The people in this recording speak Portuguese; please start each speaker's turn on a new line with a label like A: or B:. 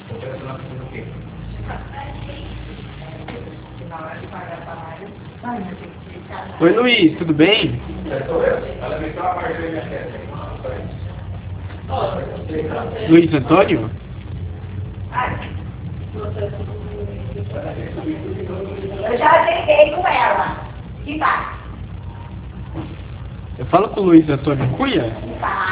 A: Oi, Luiz, tudo bem? Luiz Antônio?
B: Eu já ajeitei com ela. Que tá?
A: Eu falo com o Luiz Antônio Cunha?
B: Tá.